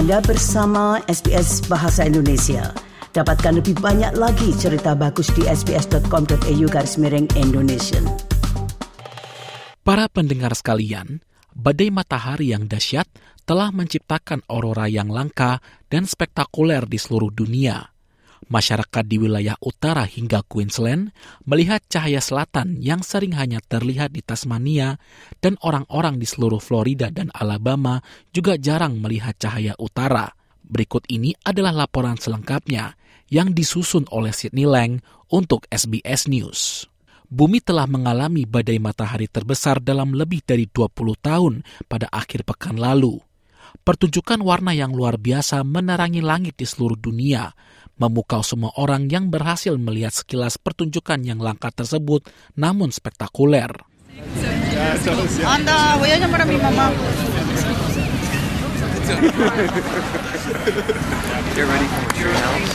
Anda bersama SBS Bahasa Indonesia. Dapatkan lebih banyak lagi cerita bagus di sbs.com.au/Indonesian. Para pendengar sekalian, badai matahari yang dahsyat telah menciptakan aurora yang langka dan spektakuler di seluruh dunia. Masyarakat di wilayah utara hingga Queensland melihat cahaya selatan yang sering hanya terlihat di Tasmania, dan orang-orang di seluruh Florida dan Alabama juga jarang melihat cahaya utara. Berikut ini adalah laporan selengkapnya yang disusun oleh Sydney Lang untuk SBS News. Bumi telah mengalami badai matahari terbesar dalam lebih dari 20 tahun pada akhir pekan lalu. Pertunjukan warna yang luar biasa menerangi langit di seluruh dunia, memukau semua orang yang berhasil melihat sekilas pertunjukan yang langka tersebut namun spektakuler. Anda, voy a llamar a mi mamá. Get ready for your house.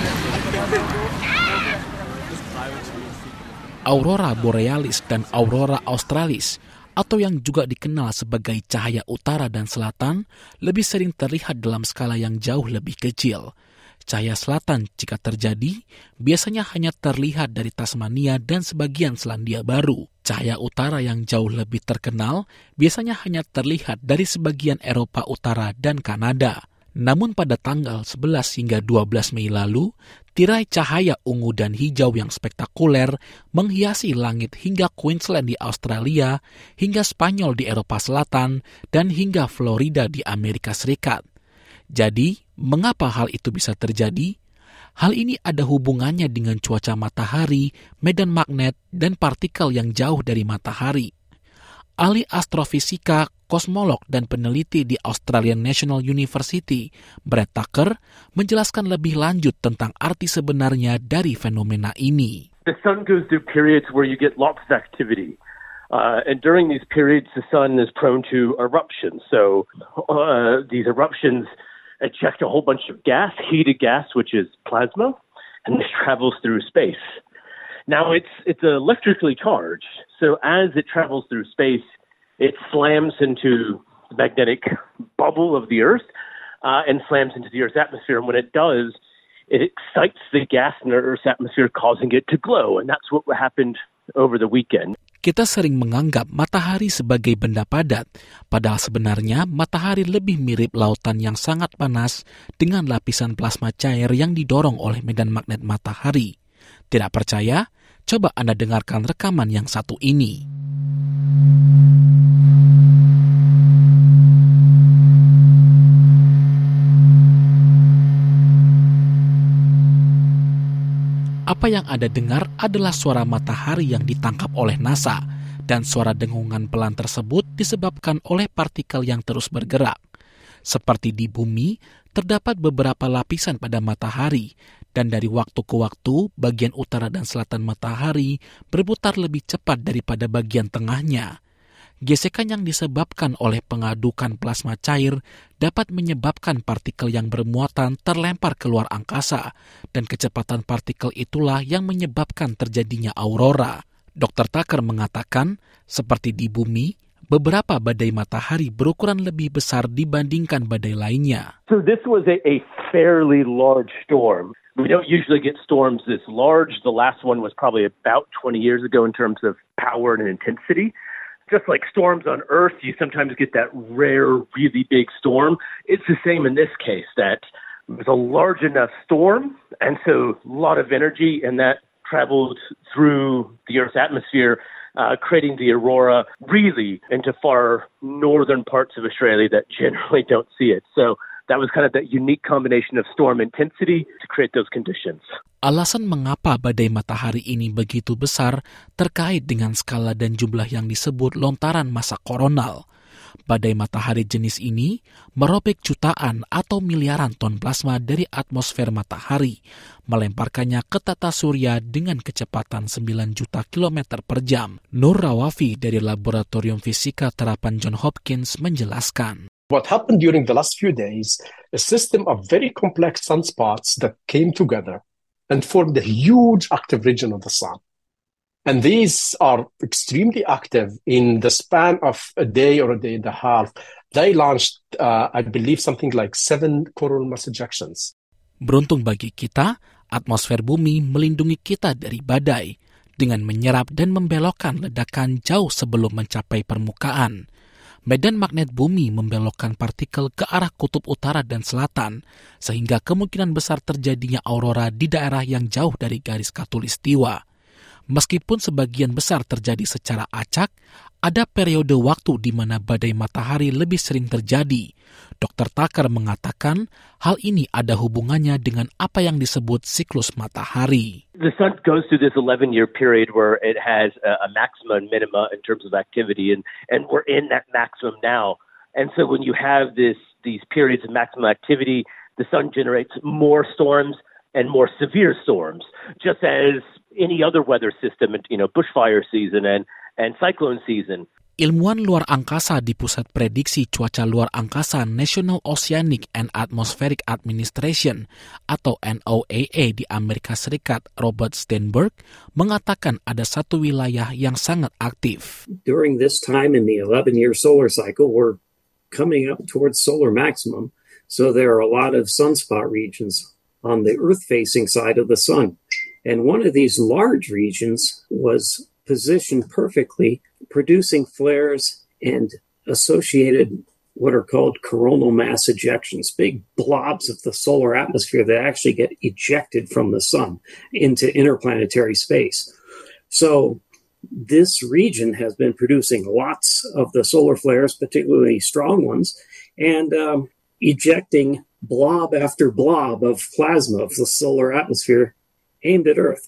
Aurora Borealis dan Aurora Australis, atau yang juga dikenal sebagai cahaya utara dan selatan, lebih sering terlihat dalam skala yang jauh lebih kecil. Cahaya selatan jika terjadi, biasanya hanya terlihat dari Tasmania dan sebagian Selandia Baru. Cahaya utara yang jauh lebih terkenal biasanya hanya terlihat dari sebagian Eropa Utara dan Kanada. Namun pada tanggal 11 hingga 12 Mei lalu, tirai cahaya ungu dan hijau yang spektakuler menghiasi langit hingga Queensland di Australia, hingga Spanyol di Eropa Selatan, dan hingga Florida di Amerika Serikat. Jadi, mengapa hal itu bisa terjadi? Hal ini ada hubungannya dengan cuaca matahari, medan magnet, dan partikel yang jauh dari matahari. Ahli astrofisika, kosmolog, dan peneliti di Australian National University, Brett Tucker, menjelaskan lebih lanjut tentang arti sebenarnya dari fenomena ini. The sun goes through periods where you get lots of activity. And during these periods, the sun is prone to eruptions. So these eruptions eject a whole bunch of gas, heated gas, which is plasma, and this travels through space. Now, it's electrically charged, so as it travels through space, it slams into the magnetic bubble of the Earth and slams into the Earth's atmosphere. And when it does, it excites the gas in the Earth's atmosphere, causing it to glow. And that's what happened over the weekend. Kita sering menganggap matahari sebagai benda padat, padahal sebenarnya matahari lebih mirip lautan yang sangat panas dengan lapisan plasma cair yang didorong oleh medan magnet matahari. Tidak percaya? Coba Anda dengarkan rekaman yang satu ini. Apa yang Anda dengar adalah suara matahari yang ditangkap oleh NASA, dan suara dengungan pelan tersebut disebabkan oleh partikel yang terus bergerak. Seperti di bumi, terdapat beberapa lapisan pada matahari, dan dari waktu ke waktu, bagian utara dan selatan matahari berputar lebih cepat daripada bagian tengahnya. Gesekan yang disebabkan oleh pengadukan plasma cair dapat menyebabkan partikel yang bermuatan terlempar keluar angkasa, dan kecepatan partikel itulah yang menyebabkan terjadinya aurora. Dr. Tucker mengatakan, seperti di bumi, beberapa badai matahari berukuran lebih besar dibandingkan badai lainnya. So this was a fairly large storm. We don't usually get storms this large. The last one was probably about 20 years ago in terms of power and intensity. Just like storms on Earth, you sometimes get that rare, really big storm. It's the same in this case, that it was a large enough storm, and so a lot of energy, and that traveled through the Earth's atmosphere, creating the aurora really into far northern parts of Australia that generally don't see it. So that was kind of that unique combination of storm intensity to create those conditions. Alasan mengapa badai matahari ini begitu besar terkait dengan skala dan jumlah yang disebut lontaran massa koronal. Badai matahari jenis ini merobek jutaan atau miliaran ton plasma dari atmosfer matahari, melemparkannya ke tata surya dengan kecepatan 9 juta kilometer per jam. Nur Rawafi dari Laboratorium Fisika Terapan Johns Hopkins menjelaskan. What happened during the last few days, a system of very complex sunspots that came together and formed a huge active region of the sun. And these are extremely active in the span of a day or a day and a half. They launched, I believe, something like 7 coronal mass ejections. Beruntung bagi kita, atmosfer bumi melindungi kita dari badai dengan menyerap dan membelokkan ledakan jauh sebelum mencapai permukaan. Medan magnet bumi membelokkan partikel ke arah kutub utara dan selatan, sehingga kemungkinan besar terjadinya aurora di daerah yang jauh dari garis khatulistiwa. Meskipun sebagian besar terjadi secara acak, ada periode waktu di mana badai matahari lebih sering terjadi. Dr. Tucker mengatakan hal ini ada hubungannya dengan apa yang disebut siklus matahari. The sun goes through this 11-year period where it has a maximum and minima in terms of activity, and we're in that maximum now. And so when you have these periods of maximum activity, the sun generates more storms and more severe storms, just as any other weather system, bushfire season and cyclone season. Ilmuwan luar angkasa di Pusat Prediksi Cuaca Luar Angkasa National Oceanic and Atmospheric Administration atau NOAA di Amerika Serikat, Robert Steinberg, mengatakan ada satu wilayah yang sangat aktif. During this time in the 11-year solar cycle, we're coming up towards solar maximum, so there are a lot of sunspot regions on the Earth-facing side of the sun. And one of these large regions was positioned perfectly, producing flares and associated what are called coronal mass ejections, big blobs of the solar atmosphere that actually get ejected from the sun into interplanetary space. So this region has been producing lots of the solar flares, particularly strong ones, and ejecting blob after blob of plasma of the solar atmosphere aimed at Earth.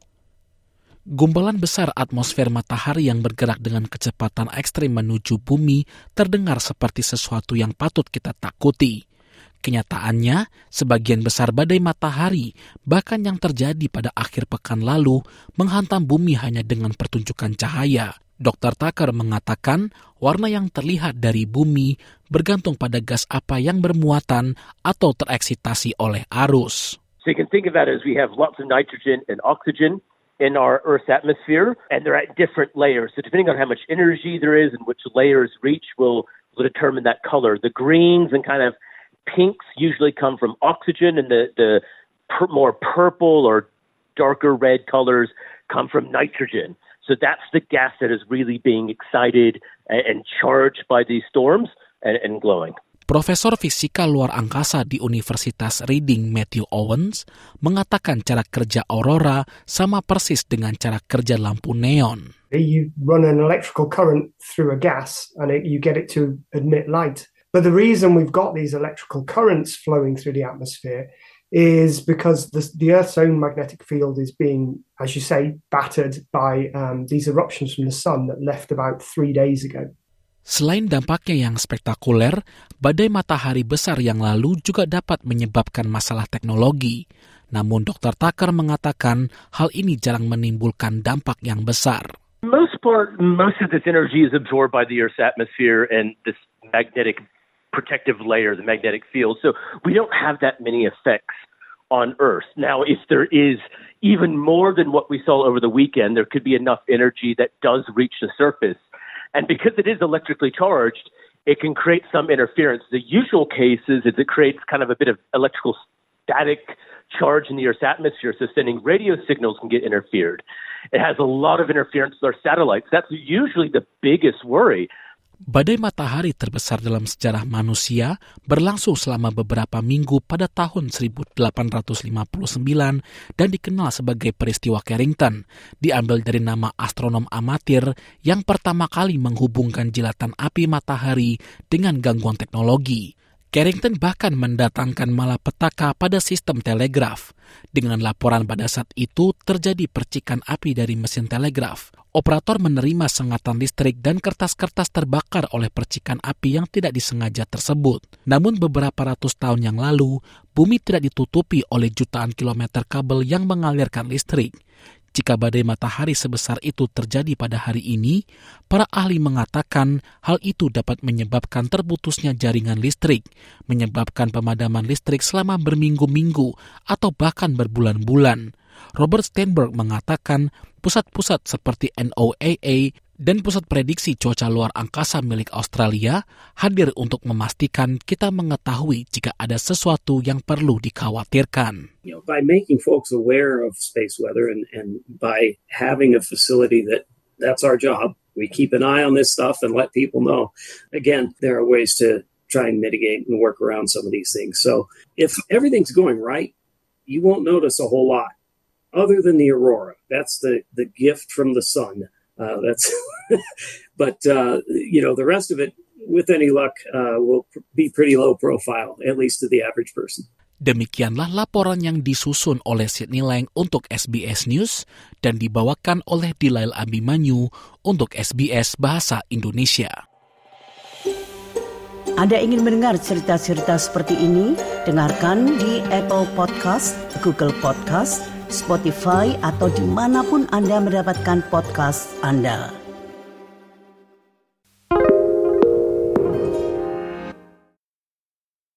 Gumpalan besar atmosfer matahari yang bergerak dengan kecepatan ekstrim menuju bumi terdengar seperti sesuatu yang patut kita takuti. Kenyataannya, sebagian besar badai matahari, bahkan yang terjadi pada akhir pekan lalu, menghantam bumi hanya dengan pertunjukan cahaya. Dr. Tucker mengatakan, warna yang terlihat dari bumi bergantung pada gas apa yang bermuatan atau tereksitasi oleh arus. So you can think of that as we have lots of nitrogen and oxygen in our Earth's atmosphere, and they're at different layers. So depending on how much energy there is and which layers reach will determine that color. The greens and kind of pinks usually come from oxygen, and the more purple or darker red colors come from nitrogen. So that's the gas that is really being excited and charged by these storms and glowing. Profesor Fisika Luar Angkasa di Universitas Reading Matthew Owens mengatakan cara kerja aurora sama persis dengan cara kerja lampu neon. You run an electrical current through a gas and you get it to emit light. But the reason we've got these electrical currents flowing through the atmosphere is because the Earth's own magnetic field is being, as you say, battered by these eruptions from the sun that left about 3 days ago. Selain dampaknya yang spektakuler, badai matahari besar yang lalu juga dapat menyebabkan masalah teknologi. Namun Dr. Tucker mengatakan hal ini jarang menimbulkan dampak yang besar. Most of this energy is absorbed by the Earth's atmosphere and this magnetic protective layer, the magnetic field. So we don't have that many effects on Earth. Now, if there is even more than what we saw over the weekend, there could be enough energy that does reach the surface. And because it is electrically charged, it can create some interference. The usual case is it creates kind of a bit of electrical static charge in the Earth's atmosphere, so sending radio signals can get interfered. It has a lot of interference with our satellites. That's usually the biggest worry. Badai matahari terbesar dalam sejarah manusia berlangsung selama beberapa minggu pada tahun 1859 dan dikenal sebagai peristiwa Carrington, diambil dari nama astronom amatir yang pertama kali menghubungkan jilatan api matahari dengan gangguan teknologi. Carrington bahkan mendatangkan malapetaka pada sistem telegraf. Dengan laporan pada saat itu terjadi percikan api dari mesin telegraf. Operator menerima sengatan listrik dan kertas-kertas terbakar oleh percikan api yang tidak disengaja tersebut. Namun beberapa ratus tahun yang lalu, bumi tidak ditutupi oleh jutaan kilometer kabel yang mengalirkan listrik. Jika badai matahari sebesar itu terjadi pada hari ini, para ahli mengatakan hal itu dapat menyebabkan terputusnya jaringan listrik, menyebabkan pemadaman listrik selama berminggu-minggu atau bahkan berbulan-bulan. Robert Steinberg mengatakan pusat-pusat seperti NOAA Dan Pusat Prediksi Cuaca Luar Angkasa milik Australia hadir untuk memastikan kita mengetahui jika ada sesuatu yang perlu dikhawatirkan. By making folks aware of space weather and by having a facility that's our job, we keep an eye on this stuff and let people know. Again, there are ways to try and mitigate and work around some of these things. So if everything's going right, you won't notice a whole lot other than the aurora. That's the gift from the sun. But the rest of it, with any luck, will be pretty low profile, at least to the average person. Demikianlah laporan yang disusun oleh Sydney Lang untuk SBS News dan dibawakan oleh Dilail Abimanyu untuk SBS Bahasa Indonesia. Anda ingin mendengar cerita-cerita seperti ini? Dengarkan di Apple Podcast, Google Podcast, Spotify, atau dimanapun Anda mendapatkan podcast Anda.